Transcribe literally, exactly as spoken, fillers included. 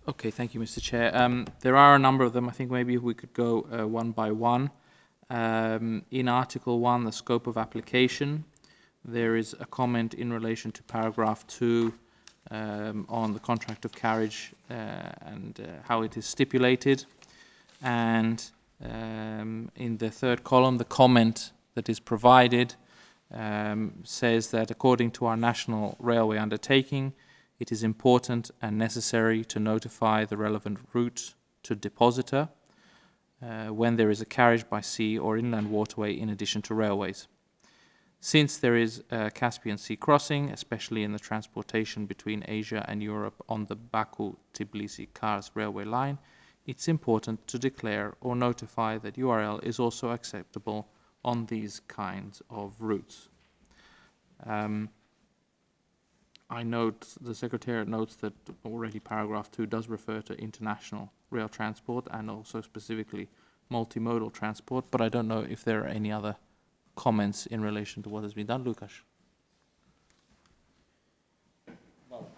Okay, thank you, Mister Chair. Um, there are a number of them. I think maybe we could go uh, one by one. Um, in Article one, the scope of application, there is a comment in relation to paragraph two um, on the contract of carriage uh, and uh, how it is stipulated. And um, in the third column, the comment that is provided um, says that according to our national railway undertaking, it is important and necessary to notify the relevant route to depositor uh, when there is a carriage by sea or inland waterway in addition to railways. Since there is a Caspian Sea crossing, especially in the transportation between Asia and Europe on the Baku-Tbilisi-Kars railway line, it's important to declare or notify that U R L is also acceptable on these kinds of routes. Um, I note, the Secretariat notes that already paragraph two does refer to international rail transport and also specifically multimodal transport, but I don't know if there are any other comments in relation to what has been done. Lukas.